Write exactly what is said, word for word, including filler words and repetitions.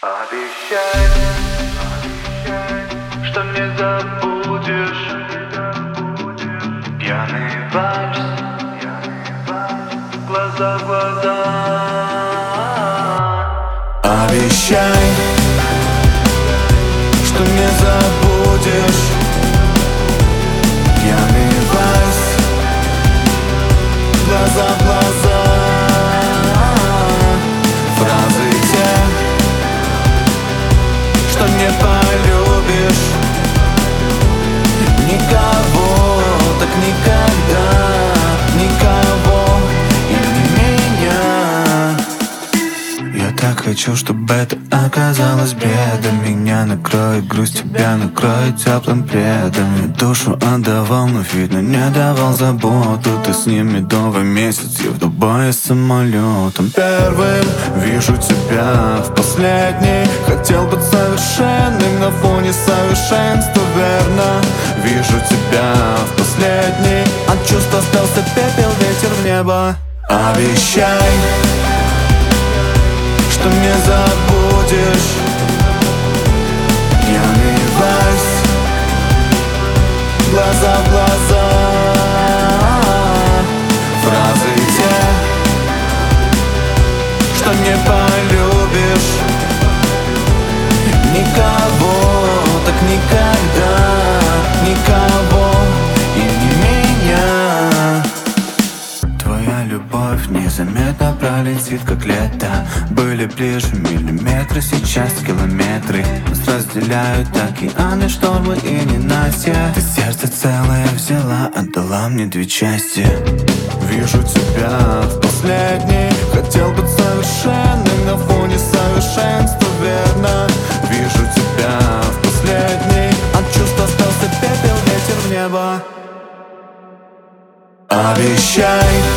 Обещай, что не забудешь пьяный вальс, глаза в глаза. Обещай, что не забудешь пьяный вальс, глаза в глаза. Фразы те, что не полюбишь никого, так никогда, никого и не меня. Я так хочу, чтобы это оказалось бредом. Меня накроет грусть, тебя накроет теплым пледом. И душу отдавал, но видно не давал заботу. Ты с ним медовый месяц, я в Дубае с самолетом. Первым вижу тебя, в последний хотел быть совершенным на фоне совершенства, верно. Вижу тебя в последний, от чувств остался пепел, ветер в небо. Обещай, что не забудешь пьяный вальс, глаза в глаза. Фразы те, что не полюбишь никого, так никогда, никого и не меня. Твоя любовь незаметно пролетит, как лето. Были ближе миллиметры, сейчас километры. Нас разделяют океаны, штормы и ненастья. Ты сердце целое взяла, отдала мне две части. Вижу тебя в последний, хотел быть совершенным на фоне совершенства, верно. Вижу тебя в последний, от чувств остался пепел, ветер в небо. Обещай,